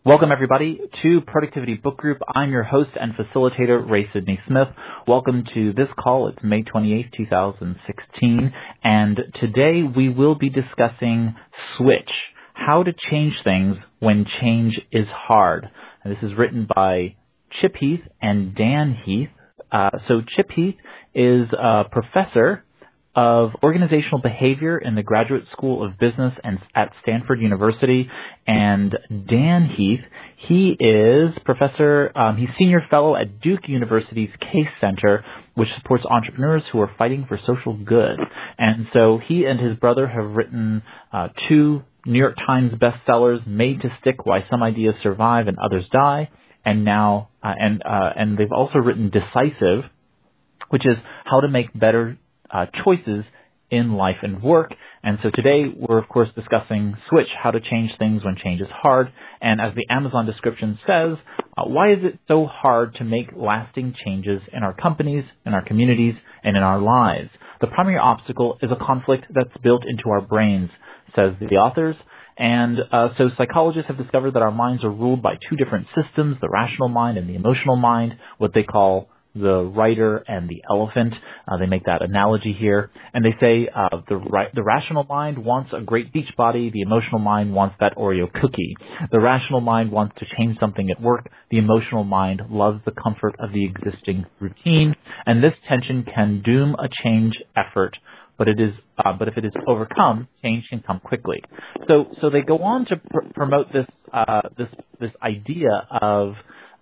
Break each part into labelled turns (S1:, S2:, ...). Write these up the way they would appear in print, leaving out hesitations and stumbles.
S1: Welcome, everybody, to Productivity Book Group. I'm your host and facilitator, Ray Sidney Smith. Welcome to this call. It's May 28th, 2016, and today we will be discussing Switch, How to Change Things When Change is Hard. And this is written by Chip Heath and Dan Heath. So Chip Heath is a professor of organizational behavior in the Graduate School of Business and at Stanford University. And Dan Heath, he is he's senior fellow at Duke University's Case Center, which supports entrepreneurs who are fighting for social good. And so he and his brother have written two New York Times bestsellers, Made to Stick: Why Some Ideas Survive and Others Die, and now and they've also written Decisive, which is how to make better choices in life and work. And so today we're, of course, discussing Switch, how to change things when change is hard. And as the Amazon description says, why is it so hard to make lasting changes in our companies, in our communities, and in our lives? The primary obstacle is a conflict that's built into our brains, says the authors. And so psychologists have discovered that our minds are ruled by two different systems, the rational mind and the emotional mind, what they call the writer and the elephant. They make that analogy here. And they say the rational mind wants a great beach body. The emotional mind wants that Oreo cookie. The rational mind wants to change something at work. The emotional mind loves the comfort of the existing routine. And this tension can doom a change effort. But if it is overcome, change can come quickly. So they go on to promote this idea of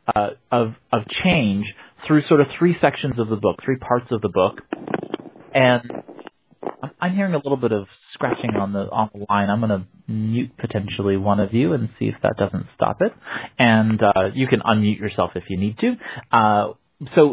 S1: change through sort of three sections of the book, three parts of the book. And I'm hearing a little bit of scratching on the line. I'm going to mute potentially one of you and see if that doesn't stop it. And you can unmute yourself if you need to. So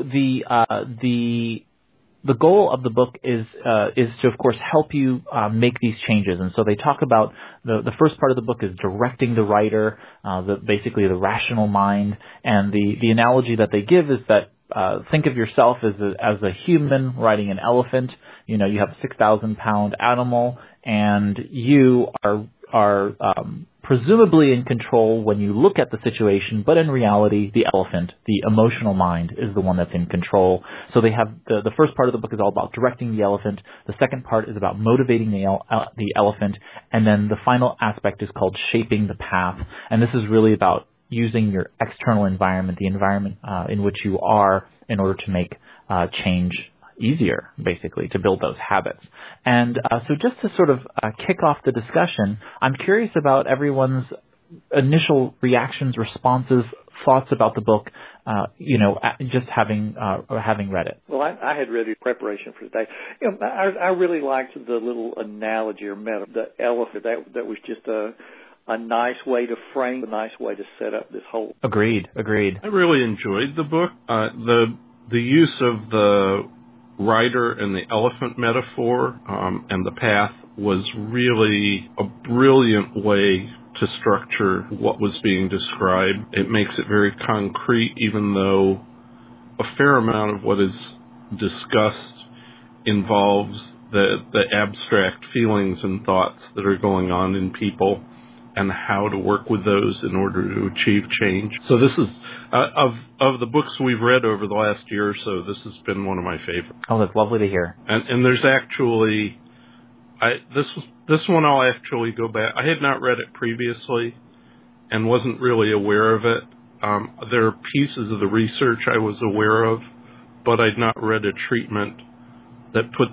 S1: the goal of the book is to, of course, help you make these changes. And so they talk about the first part of the book is directing the writer, basically the rational mind. And the analogy that they give is that think of yourself as a human riding an elephant. You know, you have a 6,000-pound animal, and you are presumably in control when you look at the situation, but in reality, the elephant, the emotional mind, is the one that's in control. So they have the first part of the book is all about directing the elephant. The second part is about motivating the elephant, and then the final aspect is called shaping the path. And this is really about using your external environment, the environment in which you are, in order to make change easier, basically, to build those habits. And so just to sort of kick off the discussion, I'm curious about everyone's initial reactions, responses, thoughts about the book, just having read it.
S2: Well, I had read it in preparation for today. I really liked the little analogy or metaphor, the elephant. That was just a nice way to frame, a nice way to set up this whole.
S1: Agreed.
S3: I really enjoyed the book. The use of the rider and the elephant metaphor and the path was really a brilliant way to structure what was being described. It makes it very concrete, even though a fair amount of what is discussed involves the abstract feelings and thoughts that are going on in people and how to work with those in order to achieve change. So this is, of the books we've read over the last year or so, this has been one of my favorites.
S1: Oh, that's lovely to hear.
S3: And there's actually, this one I'll actually go back. I had not read it previously and wasn't really aware of it. There are pieces of the research I was aware of, but I'd not read a treatment that put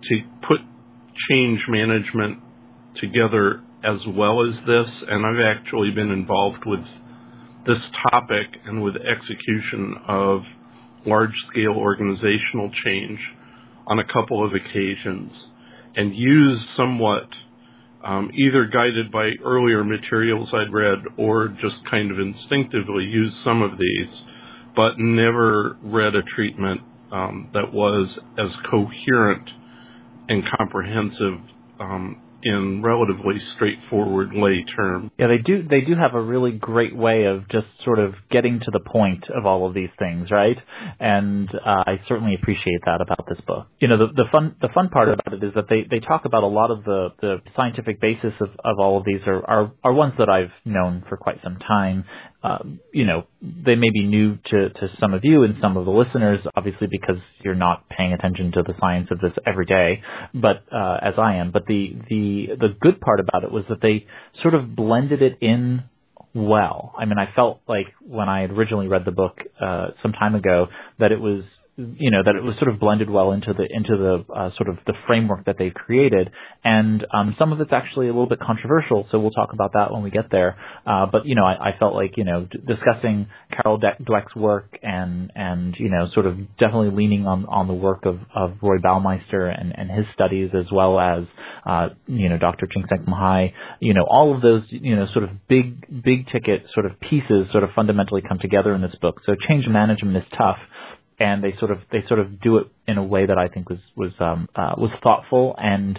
S3: change management together as well as this, and I've actually been involved with this topic and with execution of large-scale organizational change on a couple of occasions, and used somewhat either guided by earlier materials I'd read or just kind of instinctively used some of these, but never read a treatment that was as coherent and comprehensive in relatively straightforward lay terms.
S1: Yeah, they do have a really great way of just sort of getting to the point of all of these things, right? And I certainly appreciate that about this book. You know, the fun part about it is that they talk about a lot of the scientific basis of all of these are ones that I've known for quite some time. You know, they may be new to some of you and some of the listeners, obviously, because you're not paying attention to the science of this every day, but as I am. But the good part about it was that they sort of blended it in well. I mean, I felt like when I had originally read the book some time ago that it was, you know, that it was sort of blended well into the sort of the framework that they've created. And some of it's actually a little bit controversial, so we'll talk about that when we get there. But, you know, I felt like, you know, discussing Carol Dweck's work and, you know, sort of definitely leaning on the work of Roy Baumeister and his studies, as well as, you know, Dr. Ching-Seng Mahai, you know, all of those, you know, sort of big ticket sort of pieces sort of fundamentally come together in this book. So change management is tough. And they sort of do it in a way that I think was thoughtful and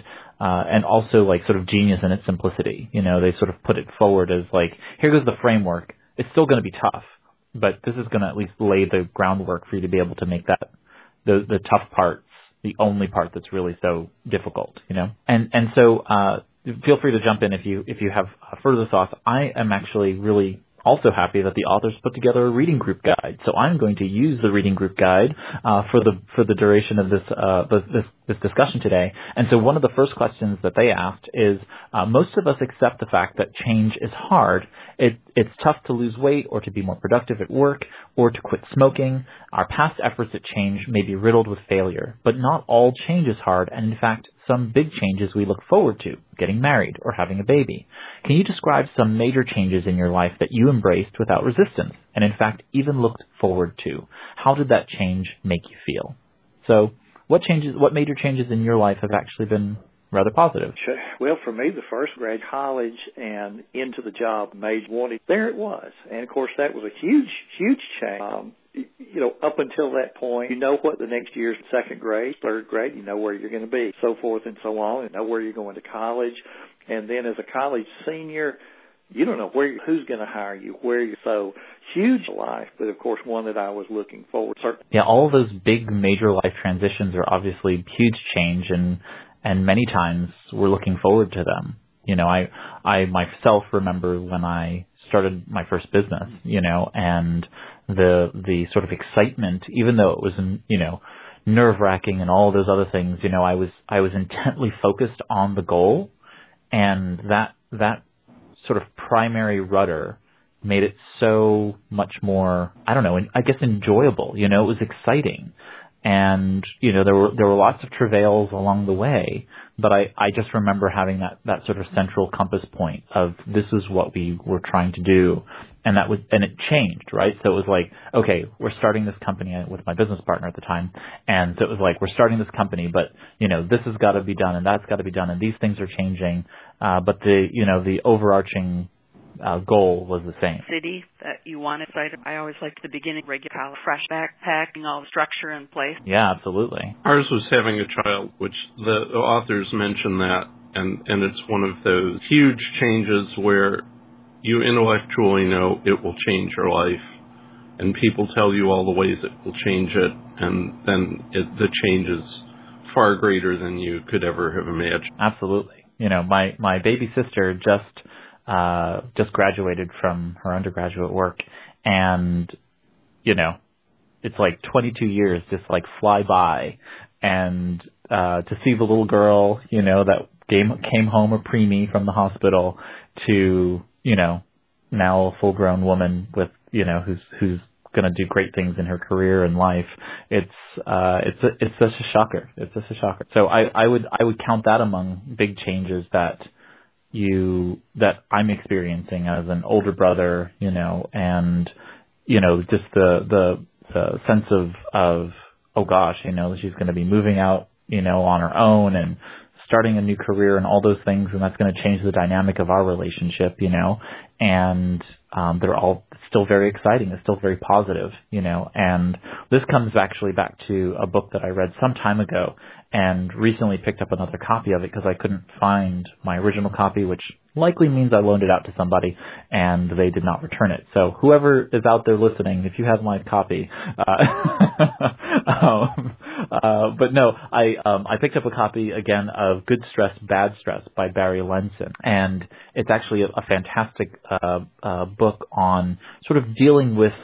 S1: also like sort of genius in its simplicity. You know, they sort of put it forward as like, here goes the framework. It's still going to be tough, but this is going to at least lay the groundwork for you to be able to make that the tough parts the only part that's really so difficult. You know, and so feel free to jump in if you have further thoughts. I am actually really also happy that the authors put together a reading group guide. So I'm going to use the reading group guide for the duration of this discussion today. And so one of the first questions that they asked is, most of us accept the fact that change is hard. It's tough to lose weight or to be more productive at work or to quit smoking. Our past efforts at change may be riddled with failure, but not all change is hard. And in fact, some big changes we look forward to, getting married or having a baby. Can you describe some major changes in your life that you embraced without resistance and in fact even looked forward to? How did that change make you feel? So what major changes in your life have actually been rather positive?
S2: Sure. Well, for me, the first grade college and into the job made wanting. There it was. And of course that was a huge change. You know, up until that point, you know what the next year's second grade, third grade, you know where you're going to be, so forth and so on, and know where you're going to college. And then as a college senior, you don't know who's going to hire you, where you. So huge life, but of course one that I was looking forward to.
S1: Yeah, all of those big major life transitions are obviously huge change, and many times we're looking forward to them. You know, I myself remember when I started my first business, you know, and the sort of excitement, even though it was, you know, nerve-wracking and all those other things, you know, I was intently focused on the goal, and that sort of primary rudder made it so much more, I don't know, I guess enjoyable. You know, it was exciting. And, you know, there were lots of travails along the way, but I just remember having that sort of central compass point of this is what we were trying to do. And it changed, right? So it was like, okay, we're starting this company with my business partner at the time. And so it was like, we're starting this company, but, you know, this has got to be done and that's got to be done. And these things are changing. But the overarching goal was the same.
S4: City that you wanted. I always liked the beginning, regular, fresh backpacking, all the structure in place.
S1: Yeah, absolutely.
S3: Ours was having a child, which the authors mention that, and it's one of those huge changes where you intellectually know it will change your life, and people tell you all the ways it will change it, and then the change is far greater than you could ever have imagined.
S1: Absolutely. You know, my baby sister just graduated from her undergraduate work, and, you know, it's like 22 years just like fly by, and to see the little girl, you know, that came home a preemie from the hospital to, you know, now a full-grown woman with, you know, who's going to do great things in her career and life. It's such a shocker. It's just a shocker. So I would count that among big changes that I'm experiencing as an older brother, you know, and, you know, just the sense of, oh gosh, you know, she's going to be moving out, you know, on her own and starting a new career and all those things, and that's going to change the dynamic of our relationship, and they're all still very exciting. It's still very positive, and this comes actually back to a book that I read some time ago and recently picked up another copy of it because I couldn't find my original copy, which likely means I loaned it out to somebody and they did not return it. So whoever is out there listening, if you have my copy, but no, I picked up a copy again of Good Stress, Bad Stress by Barry Lenson, and it's actually a fantastic book on sort of dealing with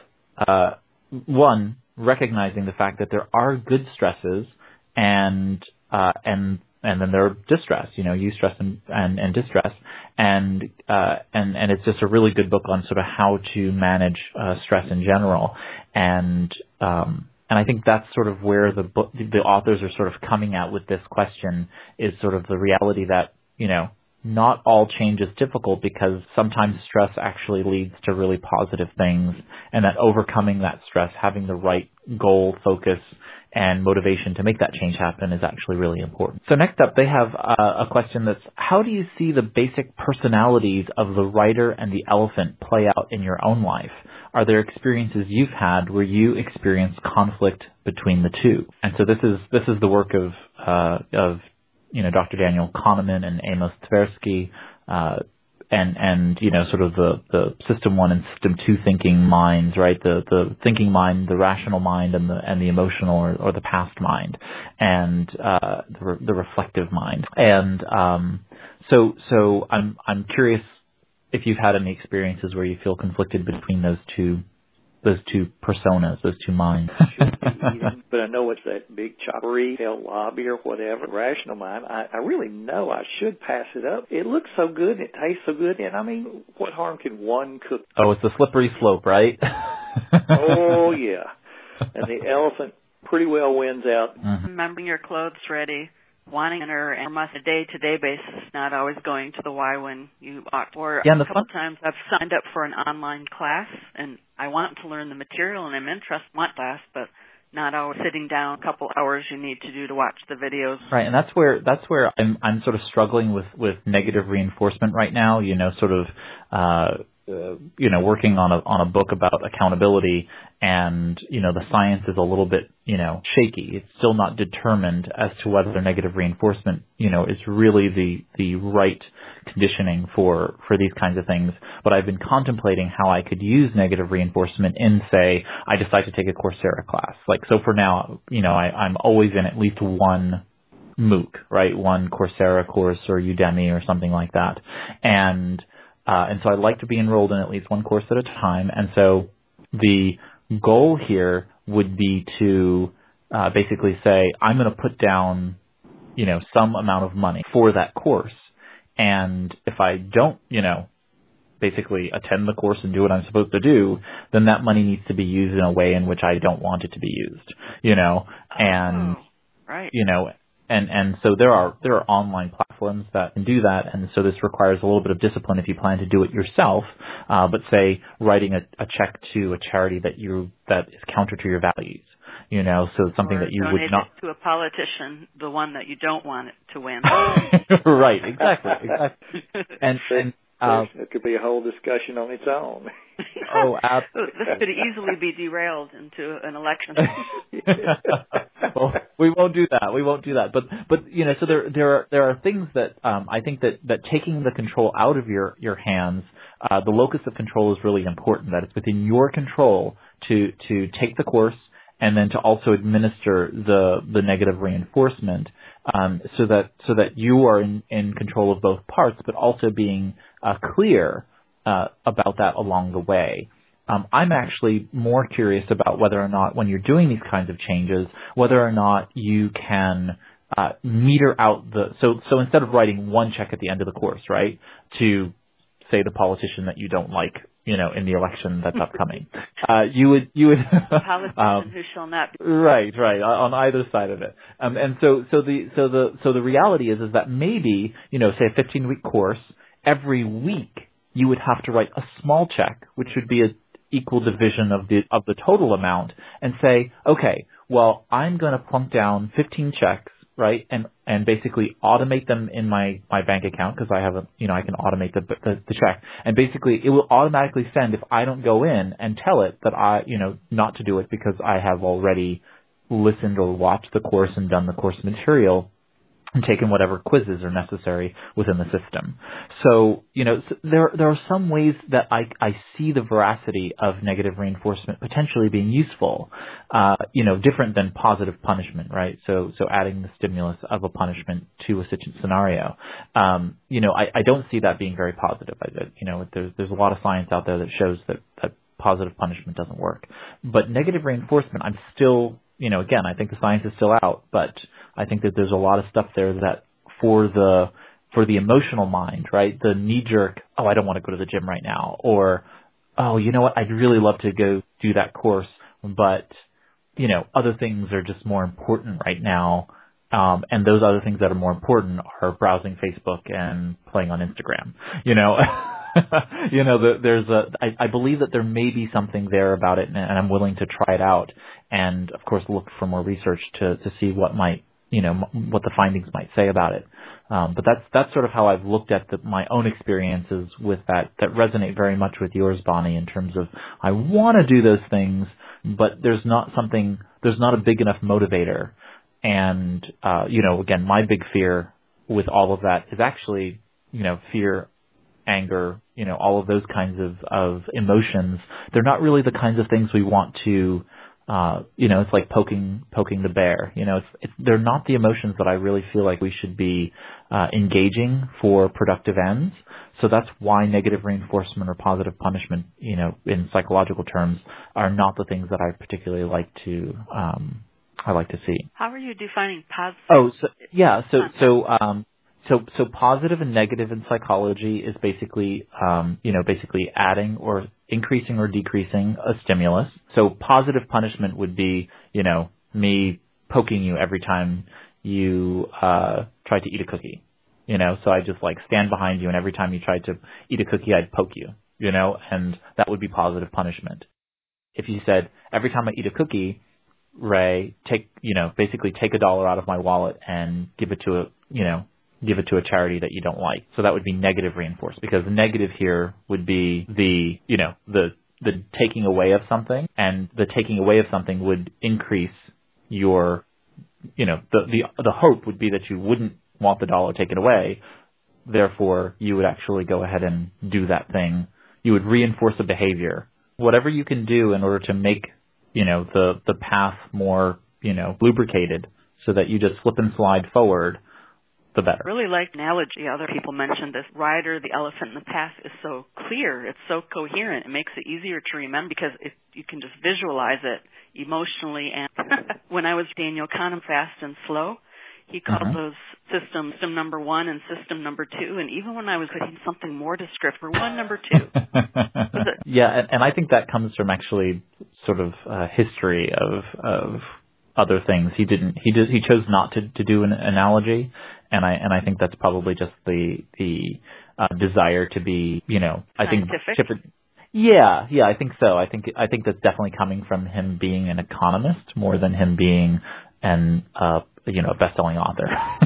S1: one, recognizing the fact that there are good stresses and then there are distress, eustress and distress, and it's just a really good book on sort of how to manage stress in general, and I think that's sort of where the authors are sort of coming at with this question, is sort of the reality that not all change is difficult, because sometimes stress actually leads to really positive things, and that overcoming that stress, having the right goal, focus, and motivation to make that change happen is actually really important. So next up, they have a question that's, how do you see the basic personalities of the rider and the elephant play out in your own life? Are there experiences you've had where you experienced conflict between the two? And so this is the work of Dr. Daniel Kahneman and Amos Tversky, and sort of the system 1 and system 2 thinking minds, right? The thinking mind, the rational mind, and the emotional or the past mind, and the reflective mind. And so I'm curious if you've had any experiences where you feel conflicted between those two personas, those two minds.
S2: But I know it's that big choppery, hell lobby or whatever, rational mind. I really know I should pass it up. It looks so good and it tastes so good. And I mean, what harm can one cook?
S1: Oh, it's the slippery slope, right?
S2: Oh, yeah. And the elephant pretty well wins out.
S4: Mm-hmm. Remembering your clothes ready, wanting her, and on a day-to-day basis, not always going to the Y when you ought. Or a couple times I've signed up for an online class, and I want to learn the material, and I'm interested in that class, but not always sitting down a couple hours you need to do to watch the videos.
S1: Right, and that's where I'm sort of struggling with negative reinforcement right now. Sort of working on a book about accountability, and the science is a little bit shaky. It's still not determined as to whether negative reinforcement is really the right conditioning for these kinds of things. But I've been contemplating how I could use negative reinforcement in, say, I decide to take a Coursera class. Like, so for now, I'm always in at least one MOOC, right? One Coursera course or Udemy or something like that. And so I'd like to be enrolled in at least one course at a time. And so the goal here would be to basically say, I'm going to put down, some amount of money for that course. And if I don't, basically attend the course and do what I'm supposed to do, then that money needs to be used in a way in which I don't want it to be used, and,
S4: right.
S1: And so there are online platforms that can do that, and so this requires a little bit of discipline if you plan to do it yourself. But say writing a check to a charity that is counter to your values, so it's something that you would not
S4: to a politician, the one that you don't want it to win.
S1: Right, exactly. And
S2: it could be a whole discussion on its own.
S1: Oh, absolutely.
S4: This could easily be derailed into an election.
S1: Well, we won't do that. But so there are things that I think that taking the control out of your hands, the locus of control is really important. That it's within your control to take the course and then to also administer the negative reinforcement, so that you are in control of both parts, but also being clear about that along the way. I'm actually more curious about whether or not, when you're doing these kinds of changes, whether or not you can meter out so instead of writing one check at the end of the course, right, to say the politician that you don't like, in the election that's upcoming, you would
S4: politician who shall not be.
S1: Right, on either side of it. And so the reality is that maybe, say a 15-week course, every week you would have to write a small check, which would be an equal division of the total amount, and say, okay, well, I'm going to plunk down 15 checks right? And basically automate them in my bank account because I have I can automate the check. And basically it will automatically send if I don't go in and tell it that not to do it because I have already listened or watched the course and done the course material and taken whatever quizzes are necessary within the system. So, there are some ways that I see the veracity of negative reinforcement potentially being useful, different than positive punishment, right? So adding the stimulus of a punishment to a scenario. I don't see that being very positive. There's a lot of science out there that shows that positive punishment doesn't work. But negative reinforcement, I'm still, again, I think the science is still out, but I think that there's a lot of stuff there that for the emotional mind, right? The knee jerk, oh, I don't want to go to the gym right now. Or, oh, you know what? I'd really love to go do that course, but, other things are just more important right now. And those other things that are more important are browsing Facebook and playing on Instagram, I believe that there may be something there about it, and I'm willing to try it out, and of course look for more research to see what might, what the findings might say about it. But that's sort of how I've looked at my own experiences with that resonate very much with yours, Bonnie, in terms of I want to do those things, but there's not a big enough motivator. And, again, my big fear with all of that is actually, fear, anger, all of those kinds of emotions. They're not really the kinds of things we want to, it's like poking the bear. They're not the emotions that I really feel like we should be engaging for productive ends. So that's why negative reinforcement or positive punishment, in psychological terms, are not the things that I particularly like to see.
S4: How are you defining positive?
S1: So positive and negative in psychology is basically adding or increasing or decreasing a stimulus. So positive punishment would be, me poking you every time you try to eat a cookie. So I just stand behind you, and every time you try to eat a cookie, I'd poke you, and that would be positive punishment. If you said, every time I eat a cookie, Ray, take $1 out of my wallet and give it to a charity that you don't like. So that would be negative reinforcement, because the negative here would be the taking away of something, and the taking away of something would increase your, the hope would be that you wouldn't want the dollar taken away. Therefore, you would actually go ahead and do that thing. You would reinforce a behavior. Whatever you can do in order to make the path more, lubricated so that you just slip and slide forward, the better.
S4: I really like the analogy. Other people mentioned this. Rider, the elephant in the path is so clear. It's so coherent. It makes it easier to remember because you can just visualize it emotionally. And when I was Daniel Kahneman, Fast and Slow, he called those systems system number 1 and system number 2. And even when I was putting something more descriptive, 1, number 2.
S1: Yeah, and I think that comes from actually sort of history of other things. He chose not to do an analogy, and I think that's probably just the desire to be, I think
S4: scientific.
S1: Yeah, I think so. I think that's definitely coming from him being an economist more than him being a best-selling author.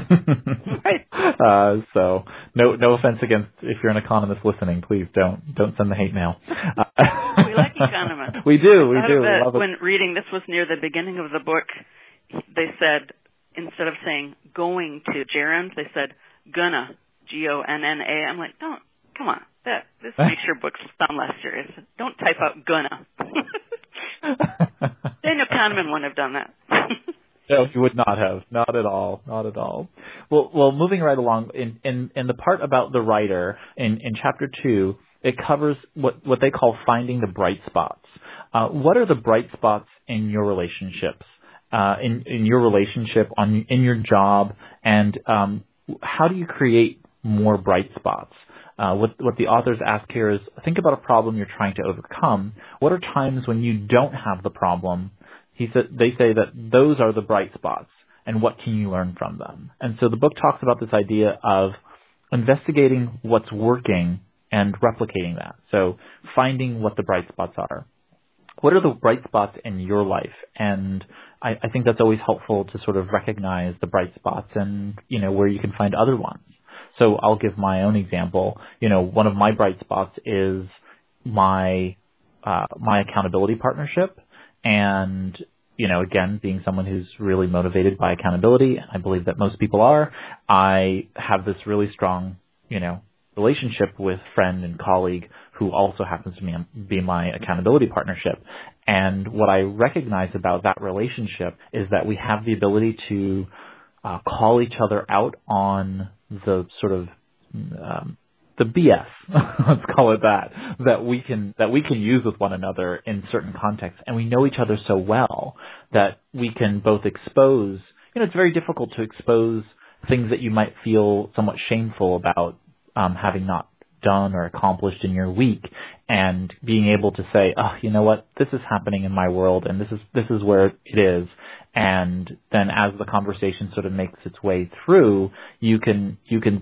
S4: Right.
S1: So no offense against, if you're an economist listening, please don't send the hate mail.
S4: We like economists.
S1: We do. We
S4: love it. When reading, this was near the beginning of the book, they said, instead of saying going to gerunds, they said gonna, G-O-N-N-A. I'm like, don't, come on. This makes your books sound less serious. Don't type out gonna. Daniel Kahneman wouldn't have done that.
S1: No, he would not have. Not at all. Not at all. Well, moving right along, in the part about the writer, in chapter 2, it covers what they call finding the bright spots. What are the bright spots in your relationships, in your relationship, in your job, and how do you create more bright spots? What the authors ask here is, think about a problem you're trying to overcome. What are times when you don't have the problem? They say that those are the bright spots, and what can you learn from them? And so the book talks about this idea of investigating what's working and replicating that. So finding what the bright spots are. what are the bright spots in your life? And I think that's always helpful to sort of recognize the bright spots and, where you can find other ones. So I'll give my own example. One of my bright spots is my accountability partnership. And, again, being someone who's really motivated by accountability, and I believe that most people are, I have this really strong, relationship with friend and colleague who also happens to be my accountability partnership. And what I recognize about that relationship is that we have the ability to call each other out on the sort of the BS, let's call it that we can use with one another in certain contexts. And we know each other so well that we can both expose, it's very difficult to expose things that you might feel somewhat shameful about having not done or accomplished in your week, and being able to say, oh, you know what, this is happening in my world, and this is where it is. And then as the conversation sort of makes its way through, you can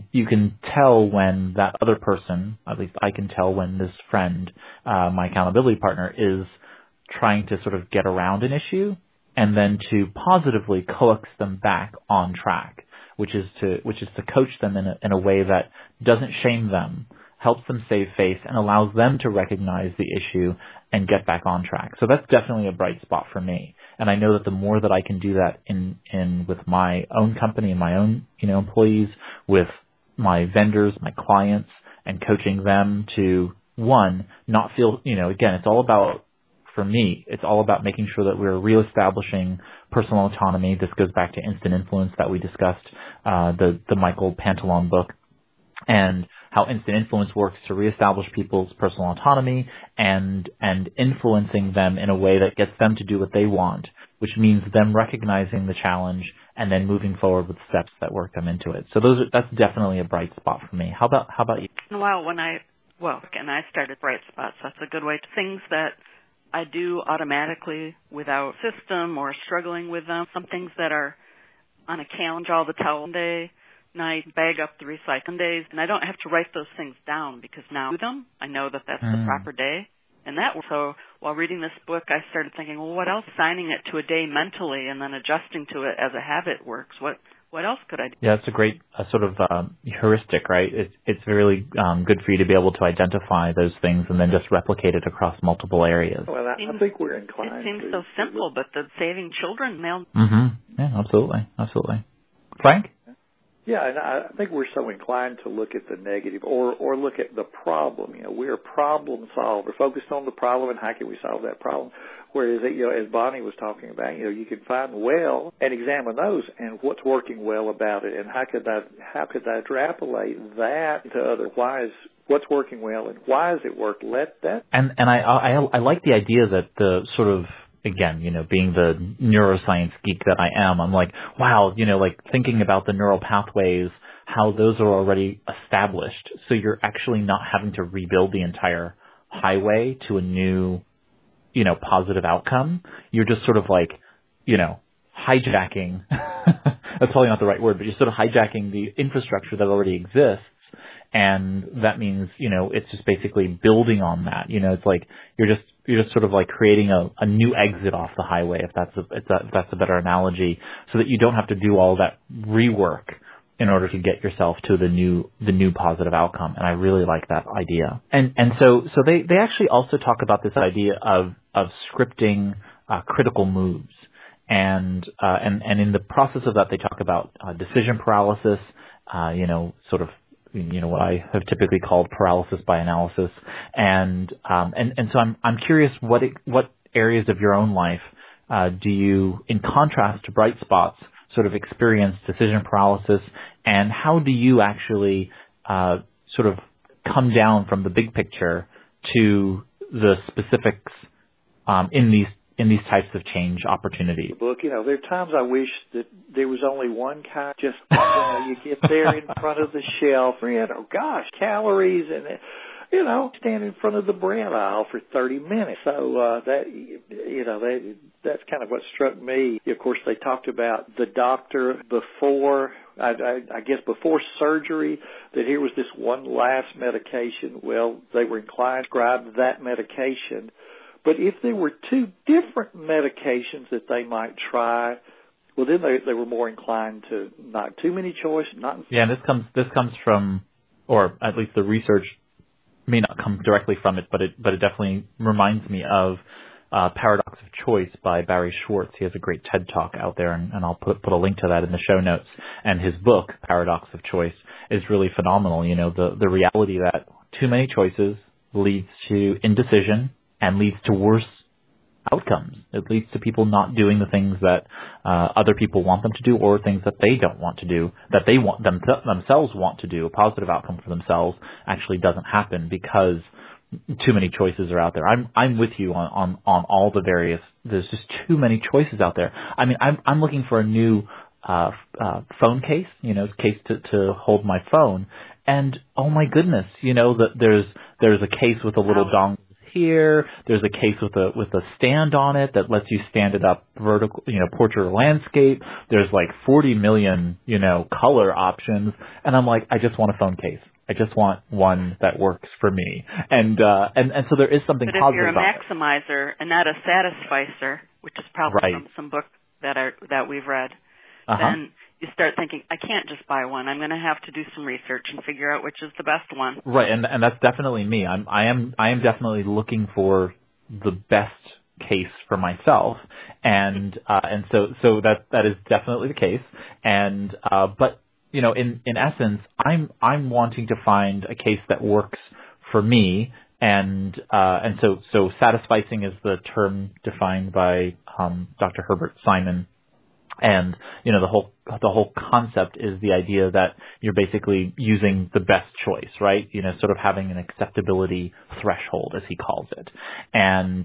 S1: tell when that other person, at least I can tell when this friend, my accountability partner, is trying to sort of get around an issue, and then to positively coax them back on track, which is to coach them in a way that doesn't shame them, helps them save face, and allows them to recognize the issue and get back on track. So that's definitely a bright spot for me. And I know that the more that I can do that in with my own company and my own, employees, with my vendors, my clients, and coaching them to, one, not feel, again, it's all about, for me, it's all about making sure that we're reestablishing personal autonomy. This goes back to Instant Influence that we discussed, the Michael Pantalone book, and how Instant Influence works to reestablish people's personal autonomy and influencing them in a way that gets them to do what they want, which means them recognizing the challenge and then moving forward with steps that work them into it. So that's definitely a bright spot for me. How about you?
S4: Well, I started bright spots. That's a good way to things that I do automatically without system or struggling with them. Some things that are on a calendar all the time day. Night, bag up the recycling days, and I don't have to write those things down because now I do them. I know that that's the proper day. And so while reading this book, I started thinking, well, what else? Signing it to a day mentally and then adjusting to it as a habit works. What else could I do?
S1: Yeah, it's a great sort of heuristic, right? It's really good for you to be able to identify those things and then just replicate it across multiple areas.
S2: Well, I think we're inclined.
S4: It seems so simple, but the saving children,
S1: Yeah, absolutely. Frank?
S2: Yeah, and I think we're so inclined to look at the negative or look at the problem. We're a problem solver, focused on the problem and how can we solve that problem. Whereas, as Bonnie was talking about, you can find well and examine those and what's working well about it, and how could I extrapolate that to other? What's working well and why has it worked? Let that.
S1: And I like the idea that the sort of, again, being the neuroscience geek that I am, I'm like, wow, like thinking about the neural pathways, how those are already established. So you're actually not having to rebuild the entire highway to a new, positive outcome. You're just sort of like, hijacking, that's probably not the right word, but you're sort of hijacking the infrastructure that already exists. And that means, it's just basically building on that. It's like you're just sort of like creating a new exit off the highway, if that's a better analogy, so that you don't have to do all that rework in order to get yourself to the new positive outcome. And I really like that idea. And so they actually also talk about this idea of scripting critical moves. And in the process of that, they talk about decision paralysis, sort of, what I have typically called paralysis by analysis. And so I'm curious what areas of your own life do you, in contrast to bright spots, sort of experience decision paralysis, and how do you actually sort of come down from the big picture to the specifics in these types of change opportunities?
S2: Book, there are times I wish that there was only one kind. Just you get there in front of the shelf, calories, and stand in front of the bread aisle for 30 minutes. So that's kind of what struck me. Of course, they talked about the doctor before, I guess before surgery, that here was this one last medication. Well, they were inclined to prescribe that medication But if there were two different medications that they might try, well, then they were more inclined to not too many choices.
S1: Yeah, and this comes from, or at least the research may not come directly from it, but it definitely reminds me of Paradox of Choice by Barry Schwartz. He has a great TED Talk out there, and I'll put a link to that in the show notes. And his book, Paradox of Choice, is really phenomenal. You know, the reality that too many choices leads to indecision and leads to worse outcomes. It leads to people not doing the things that other people want them to do, or things that they don't want to do, that they want themselves want to do. A positive outcome for themselves actually doesn't happen because too many choices are out there. I'm with you on all the various. There's just too many choices out there. I mean, I'm looking for a new phone case, case to hold my phone, and oh my goodness, that there's a case with a little dongle here. There's a case with a stand on it that lets you stand it up vertical, portrait or landscape. There's like 40 million, color options, and I'm like, I just want a phone case. I just want one that works for me. And so there is something
S4: positive
S1: positive
S4: about it.
S1: But
S4: if you're a maximizer and not a satisficer, which is probably from some books that we've read, then you start thinking, I can't just buy one. I'm going to have to do some research and figure out which is the best one.
S1: Right, and that's definitely me. I am definitely looking for the best case for myself, and so that is definitely the case. And but in essence, I'm wanting to find a case that works for me, and so satisficing is the term defined by Dr. Herbert Simon. And the whole concept is the idea that you're basically using the best choice, right? Sort of having an acceptability threshold, as he calls it. And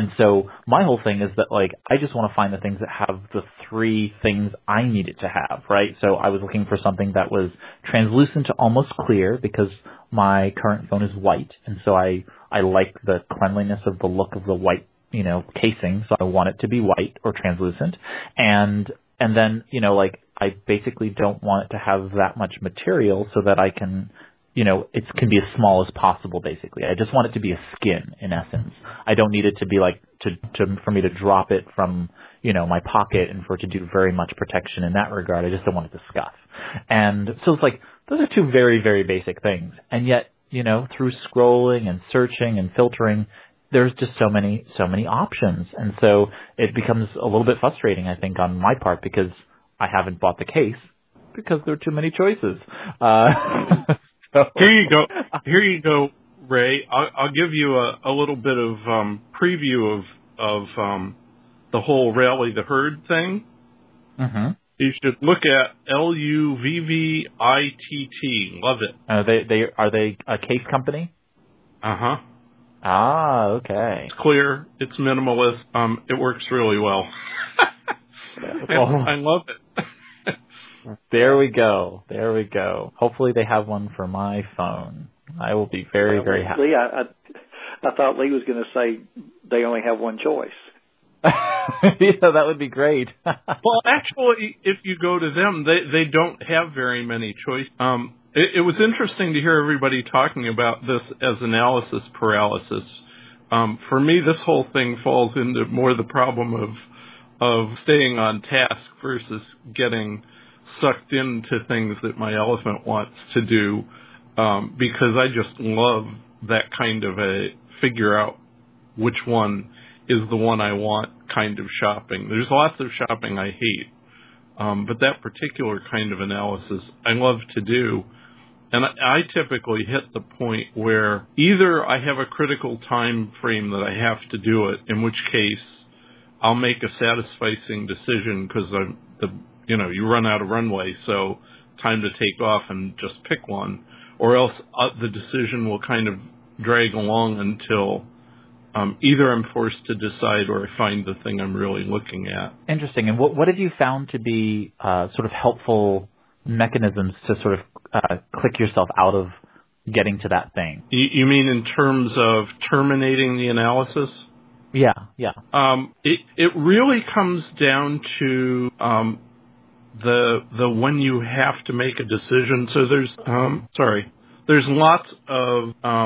S1: so my whole thing is that, like, I just want to find the things that have the three things I need it to have, right? So I was looking for something that was translucent to almost clear, because my current phone is white, and so I like the cleanliness of the look of the white casing, so I want it to be white or translucent. And then, I basically don't want it to have that much material so that I can, it can be as small as possible, basically. I just want it to be a skin, in essence. I don't need it to be like, for me to drop it from, my pocket and for it to do very much protection in that regard. I just don't want it to scuff. And so it's like, those are two very, very basic things. And yet, through scrolling and searching and filtering, there's just so many options. And so it becomes a little bit frustrating, I think, on my part, because I haven't bought the case because there are too many choices. So.
S3: Here you go, Ray. I'll give you a little bit of preview of the whole rally the herd thing.
S1: Mm-hmm.
S3: You should look at LUVVITT. Love it.
S1: Are they a case company?
S3: Uh-huh.
S1: Ah, okay.
S3: It's clear. It's minimalist. It works really well. I love it.
S1: There we go. Hopefully they have one for my phone. I will be very, very happy.
S2: Lee, I thought Lee was going to say they only have one choice.
S1: That would be great.
S3: Well, actually, if you go to them, they don't have very many choices. It was interesting to hear everybody talking about this as analysis paralysis. For me, this whole thing falls into more the problem of staying on task versus getting sucked into things that my elephant wants to do, because I just love that kind of a figure out which one is the one I want kind of shopping. There's lots of shopping I hate, but that particular kind of analysis I love to do. And I typically hit the point where either I have a critical time frame that I have to do it, in which case I'll make a satisfying decision because you run out of runway, so time to take off and just pick one, or else the decision will kind of drag along until either I'm forced to decide or I find the thing I'm really looking at.
S1: Interesting. And what have you found to be sort of helpful mechanisms to sort of click yourself out of getting to that thing?
S3: You mean in terms of terminating the analysis?
S1: Yeah.
S3: It really comes down to the when you have to make a decision. So there's lots of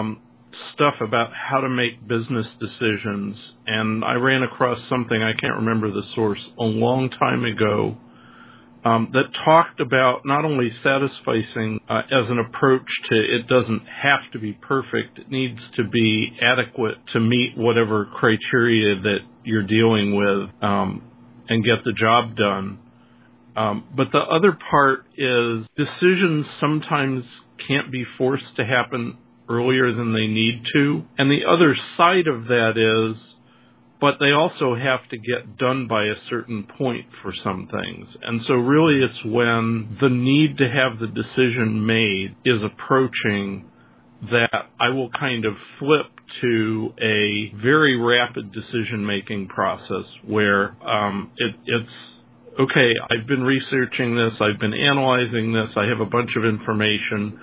S3: stuff about how to make business decisions, and I ran across something, I can't remember the source, a long time ago, that talked about not only satisficing as an approach to it doesn't have to be perfect, it needs to be adequate to meet whatever criteria that you're dealing with and get the job done. But the other part is decisions sometimes can't be forced to happen earlier than they need to. And the other side of that is, but they also have to get done by a certain point for some things. And so really it's when the need to have the decision made is approaching that I will kind of flip to a very rapid decision-making process where it's, okay, I've been researching this, I've been analyzing this, I have a bunch of information.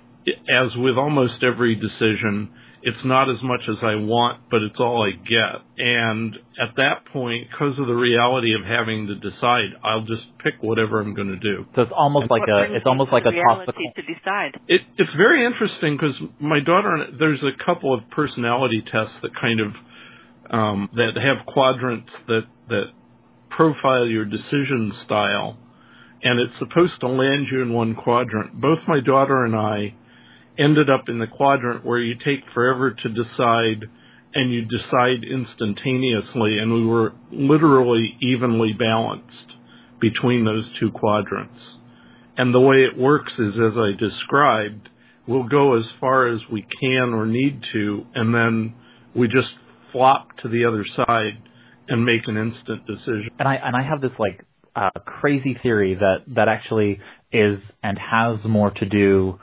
S3: As with almost every decision, it's not as much as I want, but it's all I get. And at that point, because of the reality of having to decide, I'll just pick whatever I'm going to do.
S1: So it's almost like a toss the coin
S4: to decide.
S3: It's very interesting because my daughter, there's a couple of personality tests that kind of that have quadrants that profile your decision style, and it's supposed to land you in one quadrant. Both my daughter and I ended up in the quadrant where you take forever to decide and you decide instantaneously, and we were literally evenly balanced between those two quadrants. And the way it works is, as I described, we'll go as far as we can or need to, and then we just flop to the other side and make an instant decision.
S1: And I have this crazy theory that actually is and has more to do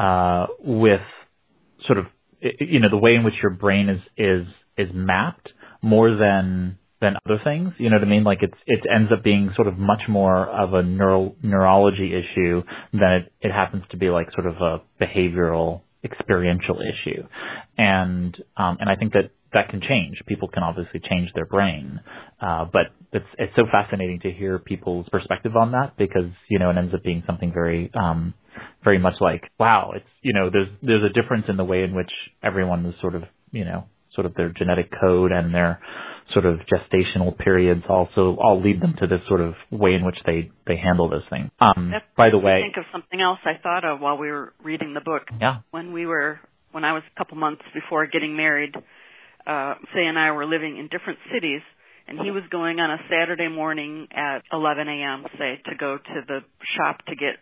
S1: with sort of, the way in which your brain is mapped more than other things. You know what I mean? Like it ends up being sort of much more of a neurology issue than it happens to be like sort of a behavioral experiential issue. And I think that can change. People can obviously change their brain. But it's so fascinating to hear people's perspective on that because, it ends up being something very, very much like, wow, it's, there's a difference in the way in which everyone is sort of, sort of their genetic code and their sort of gestational periods also all lead them to this sort of way in which they handle those things. By the way,
S4: think of something else I thought of while we were reading the book.
S1: Yeah.
S4: When I was a couple months before getting married, Say and I were living in different cities, and he was going on a Saturday morning at 11 a.m., say, to go to the shop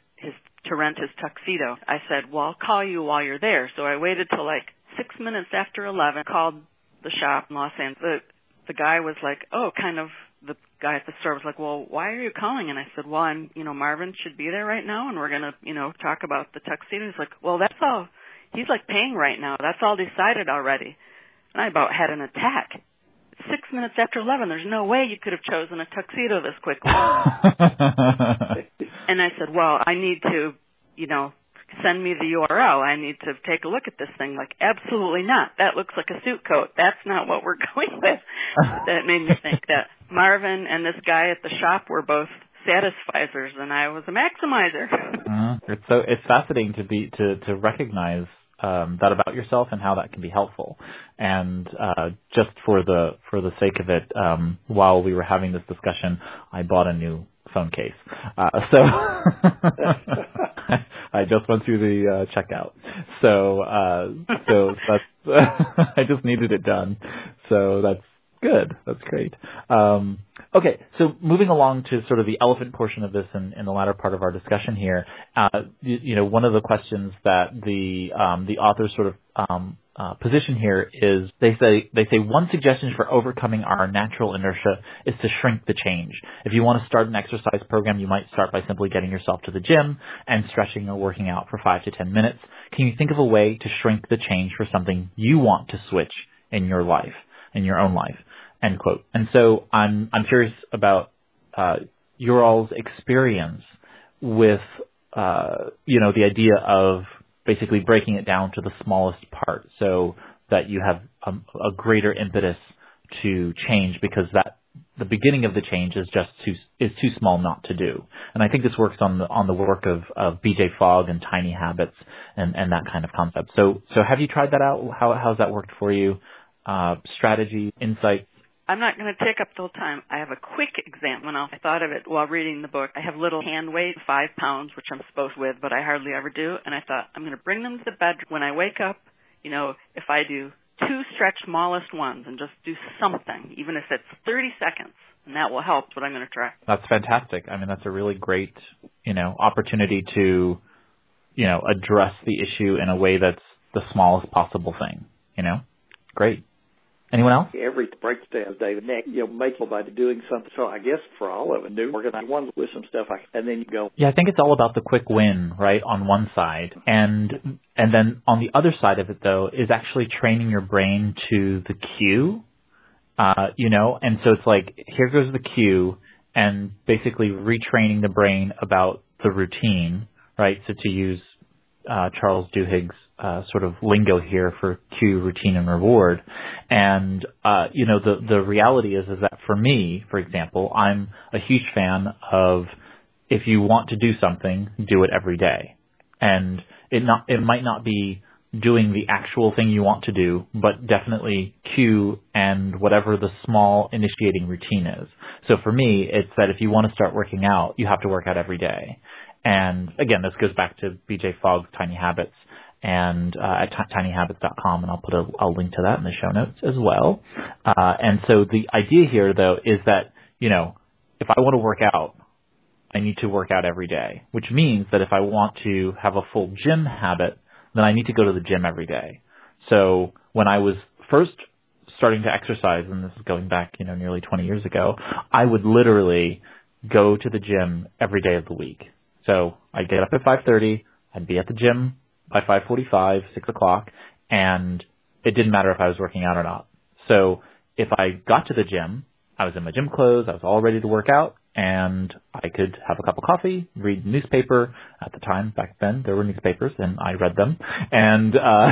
S4: to rent his tuxedo. I said, well, I'll call you while you're there. So I waited till 6 minutes after 11, called the shop in Los Angeles. The guy was like, the guy at the store was like, well, why are you calling? And I said, well, Marvin should be there right now, and we're going to, talk about the tuxedo. He's like, well, that's all. He's paying right now. That's all decided already. And I about had an attack. 6 minutes after 11, there's no way you could have chosen a tuxedo this quickly. And I said, well, I need to, send me the URL. I need to take a look at this thing. Absolutely not. That looks like a suit coat. That's not what we're going with. That made me think that Marvin and this guy at the shop were both satisficers, and I was a maximizer.
S1: It's fascinating to recognize that about yourself and how that can be helpful. And just for the sake of it, while we were having this discussion, I bought a new phone case. So I just went through the checkout. So that's I just needed it done. So that's good. That's great. Okay, so moving along to sort of the elephant portion of this in the latter part of our discussion here, one of the questions that the authors sort of position here is they say one suggestion for overcoming our natural inertia is to shrink the change. If you want to start an exercise program, you might start by simply getting yourself to the gym and stretching or working out for 5 to 10 minutes. Can you think of a way to shrink the change for something you want to switch in your life, in your own life? End quote. And so I'm curious about your all's experience with the idea of basically breaking it down to the smallest part, so that you have a greater impetus to change, because the beginning of the change is too small not to do. And I think this works on the work of BJ Fogg and Tiny Habits and that kind of concept. So have you tried that out? How's that worked for you? Strategy, insight?
S4: I'm not going to take up the whole time. I have a quick example. I thought of it while reading the book. I have little hand weight, 5 pounds, which I'm supposed with, but I hardly ever do. And I thought, I'm going to bring them to the bedroom. When I wake up, if I do 2 stretch smallest ones and just do something, even if it's 30 seconds, and that will help, what I'm going to try. That's
S1: fantastic. I mean, that's a really great, opportunity to, address the issue in a way that's the smallest possible thing, Great. Anyone else?
S2: Every breakdown, David, make somebody doing something. So I guess for all of it, do organize one with some stuff, and then you go.
S1: Yeah, I think it's all about the quick win, right, on one side. And then on the other side of it, though, is actually training your brain to the cue, and so it's like, here goes the cue, and basically retraining the brain about the routine, right? So to use Charles Duhigg's sort of lingo here for cue, routine, and reward. And, the reality is that for me, for example, I'm a huge fan of if you want to do something, do it every day. And it might not be doing the actual thing you want to do, but definitely cue and whatever the small initiating routine is. So for me, it's that if you want to start working out, you have to work out every day. And again, this goes back to BJ Fogg's Tiny Habits and at tinyhabits.com, and I'll put a link to that in the show notes as well. And so the idea here, though, is that, if I want to work out, I need to work out every day, which means that if I want to have a full gym habit, then I need to go to the gym every day. So when I was first starting to exercise, and this is going back, nearly 20 years ago, I would literally go to the gym every day of the week. So I'd get up at 5:30, I'd be at the gym by 5:45, 6 o'clock, and it didn't matter if I was working out or not. So if I got to the gym, I was in my gym clothes, I was all ready to work out, and I could have a cup of coffee, read the newspaper. At the time, back then, there were newspapers, and I read them, and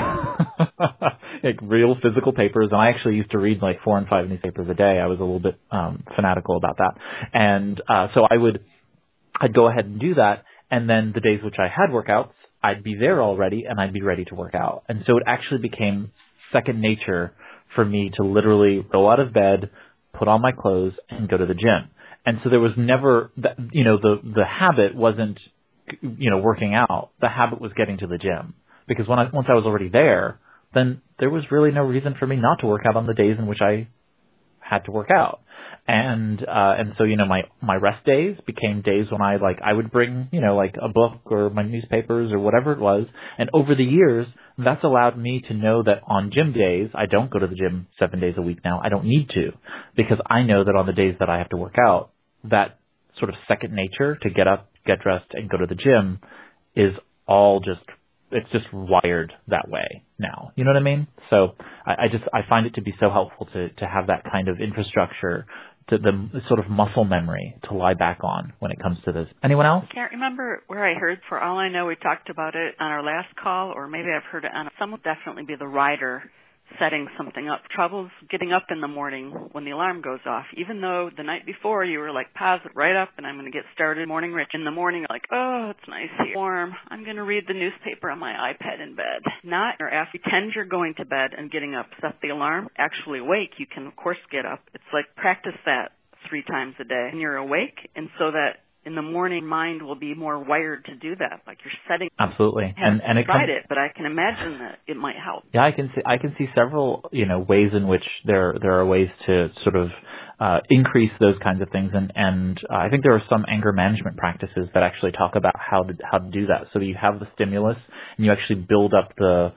S1: like real physical papers. And I actually used to read like 4 and 5 newspapers a day. I was a little bit fanatical about that. And so I'd go ahead and do that, and then the days which I had workouts, I'd be there already, and I'd be ready to work out. And so it actually became second nature for me to literally roll out of bed, put on my clothes, and go to the gym. And so there was never, the habit wasn't, working out. The habit was getting to the gym. Because once I was already there, then there was really no reason for me not to work out on the days in which I had to work out. And so, my rest days became days when I would bring, like a book or my newspapers or whatever it was. And over the years, that's allowed me to know that on gym days, I don't go to the gym 7 days a week now. I don't need to, because I know that on the days that I have to work out, that sort of second nature to get up, get dressed, and go to the gym is all it's just wired that way now. You know what I mean? So I find it to be so helpful to have that kind of infrastructure, to the sort of muscle memory to lie back on when it comes to this. Anyone else?
S4: I can't remember where I heard. For all I know, we talked about it on our last call, or maybe I've heard it on some. Will definitely be the rider setting something up. Troubles getting up in the morning when the alarm goes off, even though the night before you were like, pause it right up and I'm going to get started morning rich. In the morning, like, oh, it's nice here, warm. I'm going to read the newspaper on my iPad in bed. Not, or after you pretend you're going to bed and getting up, set the alarm, actually awake, you can of course get up. It's like practice that 3 times a day and you're awake, and so that in the morning, mind will be more wired to do that. Like you're setting.
S1: Absolutely.
S4: And it tried it, but I can imagine that it might help.
S1: Yeah, I can see several, ways in which there are ways to sort of increase those kinds of things, and I think there are some anger management practices that actually talk about how to do that. So you have the stimulus, and you actually build up the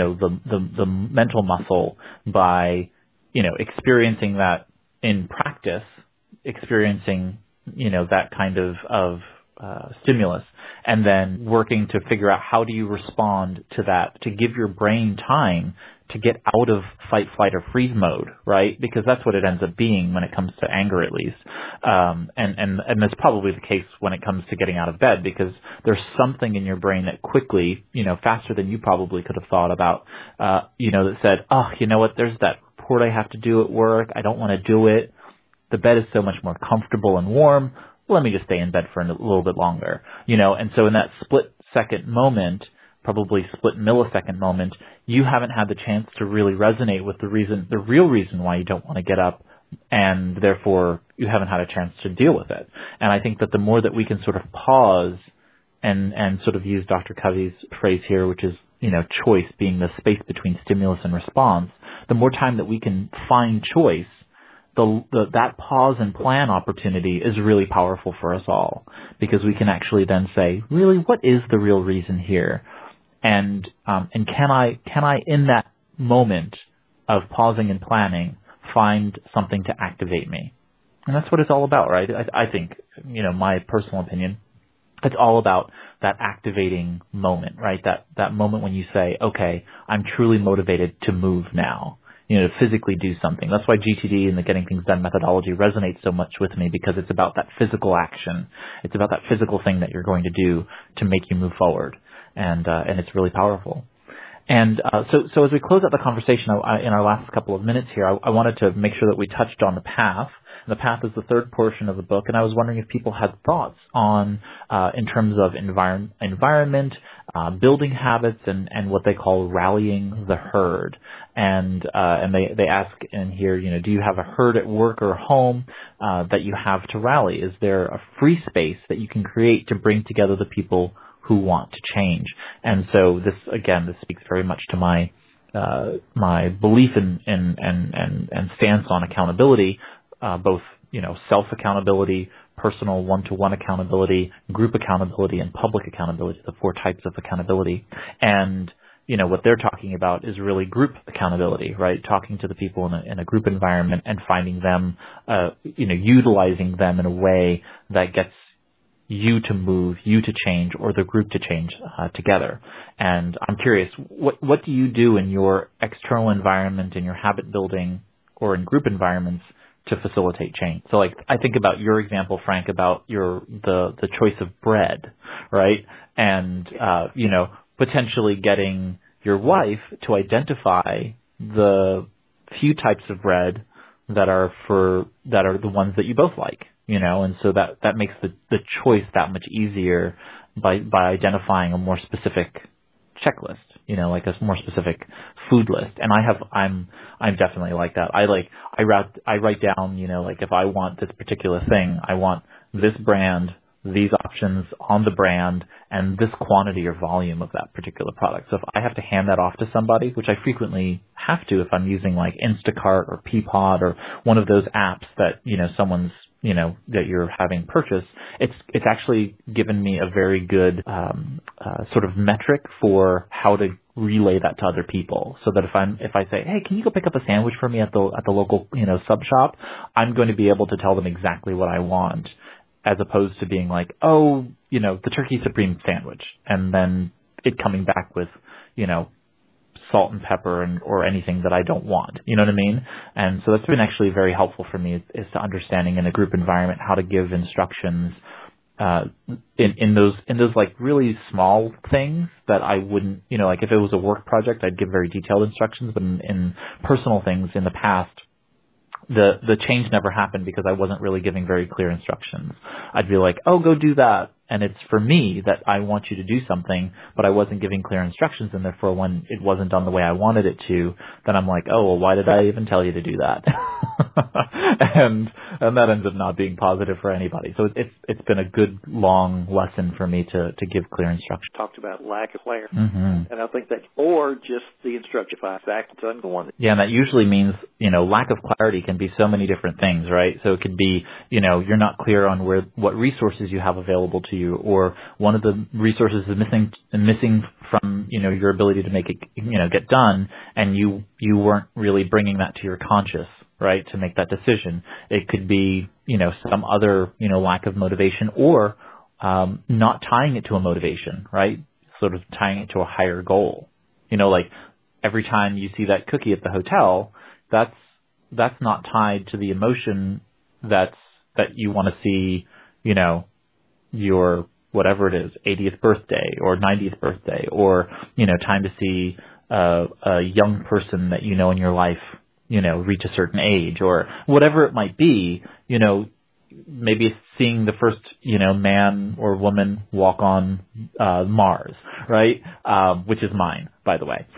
S1: mental muscle by experiencing that in practice, experiencing that kind of stimulus, and then working to figure out how do you respond to that, to give your brain time to get out of fight, flight, or freeze mode, right? Because that's what it ends up being when it comes to anger, at least. And that's probably the case when it comes to getting out of bed, because there's something in your brain that quickly, faster than you probably could have thought about, that said, oh, you know what, there's that report I have to do at work. I don't want to do it. the bed is so much more comfortable and warm. Let me just stay in bed for a little bit longer, and so in that split-second moment, probably split-millisecond moment, you haven't had the chance to really resonate with the real reason why you don't want to get up, and therefore you haven't had a chance to deal with it. And I think that the more that we can sort of pause and sort of use Dr. Covey's phrase here, which is, choice being the space between stimulus and response, the more time that we can find choice, that pause and plan opportunity is really powerful for us all, because we can actually then say, really, what is the real reason here? And can I in that moment of pausing and planning find something to activate me? And that's what it's all about, right? I think, my personal opinion, it's all about that activating moment, right? That moment when you say, okay, I'm truly motivated to move now, to physically do something. That's why GTD and the Getting Things Done methodology resonates so much with me, because it's about that physical action. It's about that physical thing that you're going to do to make you move forward. And it's really powerful. And so as we close out the conversation in our last couple of minutes here, I wanted to make sure that we touched on the path. The path is the third portion of the book, and I was wondering if people had thoughts on, in terms of environment, building habits, and what they call rallying the herd. And they ask in here, do you have a herd at work or home that you have to rally? Is there a free space that you can create to bring together the people who want to change? And so this speaks very much to my belief and stance on accountability, both, self-accountability, personal one-to-one accountability, group accountability, and public accountability, the 4 types of accountability. And, what they're talking about is really group accountability, right? Talking to the people in a group environment and finding them, utilizing them in a way that gets you to move, you to change, or the group to change together. And I'm curious, what do you do in your external environment, in your habit building, or in group environments to facilitate change? So, I think about your example, Frank, about the choice of bread, right? And potentially getting your wife to identify the few types of bread that are the ones that you both like. And so that makes the choice that much easier by identifying a more specific checklist, like a more specific food list. And I'm definitely like that. I write down, if I want this particular thing, I want this brand, these options on the brand, and this quantity or volume of that particular product. So if I have to hand that off to somebody, which I frequently have to if I'm using like Instacart or Peapod or one of those apps that, someone's, that you're having purchase, it's actually given me a very good sort of metric for how to relay that to other people, so that if I say, hey, can you go pick up a sandwich for me at the local, sub shop, I'm going to be able to tell them exactly what I want, as opposed to being like, oh, the turkey supreme sandwich, and then it coming back with, salt and pepper or anything that I don't want. You know what I mean? And so that's been actually very helpful for me, is to understanding in a group environment how to give instructions in those like really small things that I wouldn't, like if it was a work project, I'd give very detailed instructions, but in personal things in the past, the change never happened because I wasn't really giving very clear instructions. I'd be like, oh, go do that. And it's for me that I want you to do something, but I wasn't giving clear instructions. And therefore, when it wasn't done the way I wanted it to, then I'm like, oh, well, why did I even tell you to do that? and that ends up not being positive for anybody. So it's been a good, long lesson for me to give clear instructions.
S2: Talked about lack of clarity.
S1: Mm-hmm.
S2: And I think that, or just the instruction fact it's ongoing.
S1: Yeah, and that usually means, lack of clarity can be so many different things, right? So it could be, you're not clear on what resources you have available to you, or one of the resources is missing from, your ability to make it, get done, and you weren't really bringing that to your conscious, right, to make that decision. It could be, some other, lack of motivation, or not tying it to a motivation, right? Sort of tying it to a higher goal. Like every time you see that cookie at the hotel, that's not tied to the emotion that you want to see, your whatever it is, 80th birthday or 90th birthday, or, time to see a young person that in your life reach a certain age, or whatever it might be, maybe it's seeing the first, man or woman walk on Mars, right? Which is mine, by the way.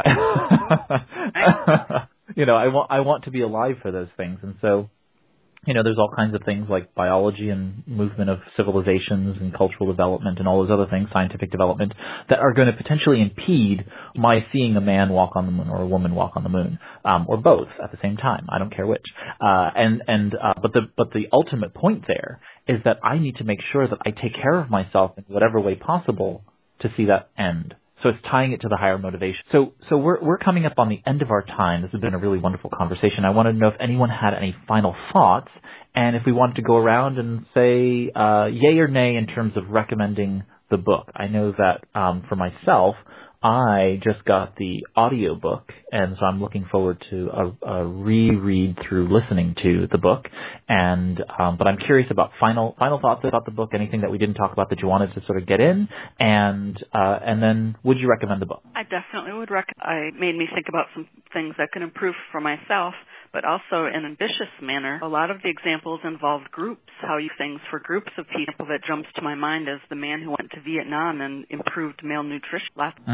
S1: I want to be alive for those things. And so, there's all kinds of things like biology and movement of civilizations and cultural development and all those other things, scientific development, that are going to potentially impede my seeing a man walk on the moon or a woman walk on the moon, or both at the same time. I don't care which. But the ultimate point there is that I need to make sure that I take care of myself in whatever way possible to see that end. So it's tying it to the higher motivation. So we're coming up on the end of our time. This has been a really wonderful conversation. I wanted to know if anyone had any final thoughts, and if we wanted to go around and say yay or nay in terms of recommending the book. I know that for myself, I just got the audiobook, and so I'm looking forward to a reread through listening to the book. And but I'm curious about final thoughts about the book. Anything that we didn't talk about that you wanted to sort of get in, and then would you recommend the book?
S4: I definitely would recommend. It made me think about some things I could improve for myself, but also in an ambitious manner. A lot of the examples involved groups, how you things for groups of people. That jumps to my mind as the man who went to Vietnam and improved male nutrition.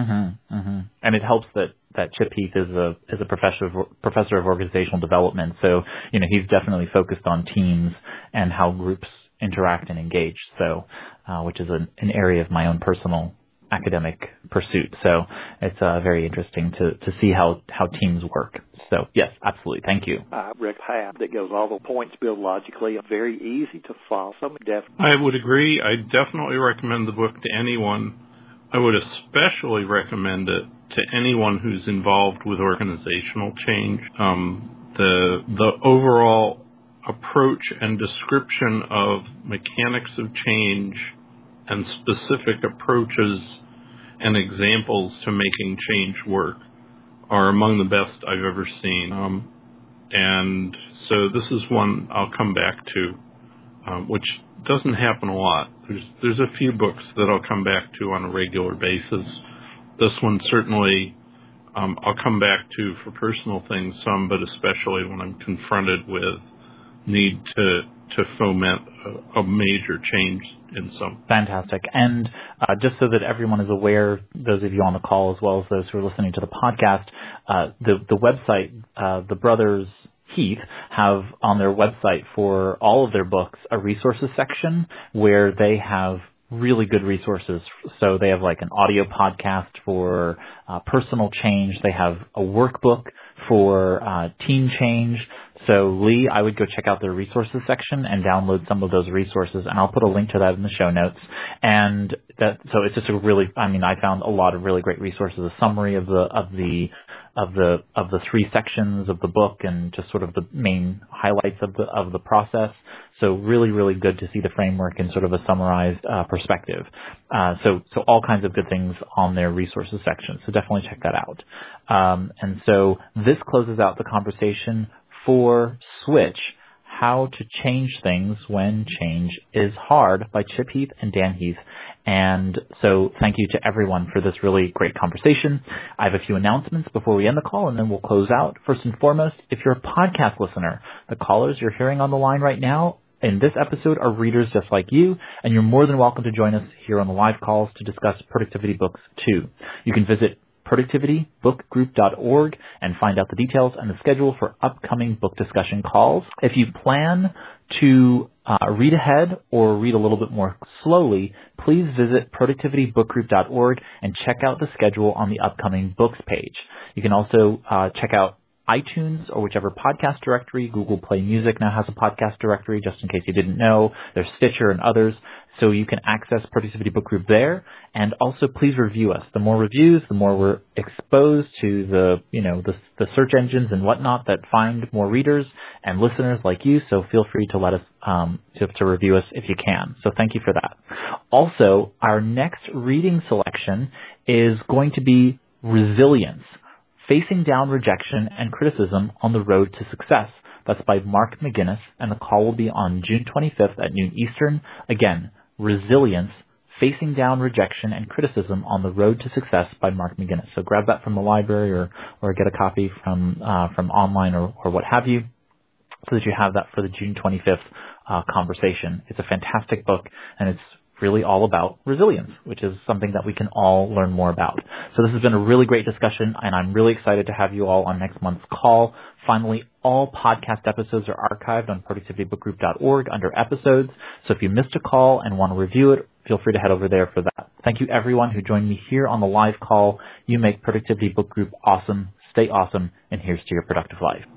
S1: And it helps that Chip Heath is a professor of organizational development. So, he's definitely focused on teams and how groups interact and engage. So, which is an area of my own personal academic pursuit. So it's very interesting to see how teams work. So yes, absolutely. Thank you.
S2: Rick Path that goes all the points built logically, very easy to follow.
S3: I would agree. I definitely recommend the book to anyone. I would especially recommend it to anyone who's involved with organizational change. The overall approach and description of mechanics of change and specific approaches and examples to making change work are among the best I've ever seen. And so this is one I'll come back to, which doesn't happen a lot. There's a few books that I'll come back to on a regular basis. This one certainly I'll come back to for personal things some, but especially when I'm confronted with need to foment a major change in some.
S1: Fantastic. And just so that everyone is aware, those of you on the call as well as those who are listening to the podcast, the website, the brothers Heath have on their website for all of their books a resources section where they have really good resources. So they have like an audio podcast for personal change. They have a workbook for team change. So Lee, I would go check out their resources section and download some of those resources, and I'll put a link to that in the show notes. And so it's just I found a lot of really great resources, a summary of the three sections of the book and just sort of the main highlights of the process. So really, really good to see the framework in sort of a summarized perspective. So all kinds of good things on their resources section. So definitely check that out. And so this closes out the conversation for Switch, How to Change Things When Change is Hard by Chip Heath and Dan Heath. And so thank you to everyone for this really great conversation. I have a few announcements before we end the call, and then we'll close out. First and foremost, if you're a podcast listener, the callers you're hearing on the line right now in this episode are readers just like you, and you're more than welcome to join us here on the live calls to discuss Productivity Books too. You can visit productivitybookgroup.org and find out the details and the schedule for upcoming book discussion calls. If you plan to read ahead or read a little bit more slowly, please visit productivitybookgroup.org and check out the schedule on the upcoming books page. You can also check out iTunes or whichever podcast directory. Google Play Music now has a podcast directory, just in case you didn't know. There's Stitcher and others. So you can access Productivity Book Group there. And also please review us. The more reviews, the more we're exposed to the search engines and whatnot that find more readers and listeners like you. So feel free to let us to review us if you can. So thank you for that. Also, our next reading selection is going to be Resilience: Facing Down Rejection and Criticism on the Road to Success. That's by Mark McGinnis, and the call will be on June 25th at noon Eastern. Again, Resilience: Facing Down Rejection and Criticism on the Road to Success by Mark McGinnis. So grab that from the library or get a copy from online or what have you, so that you have that for the June 25th conversation. It's a fantastic book, and it's really all about resilience, which is something that we can all learn more about. So this has been a really great discussion, and I'm really excited to have you all on next month's call. Finally, all podcast episodes are archived on productivitybookgroup.org under episodes. So if you missed a call and want to review it, feel free to head over there for that. Thank you everyone who joined me here on the live call. You make Productivity Book Group awesome. Stay awesome, and here's to your productive life.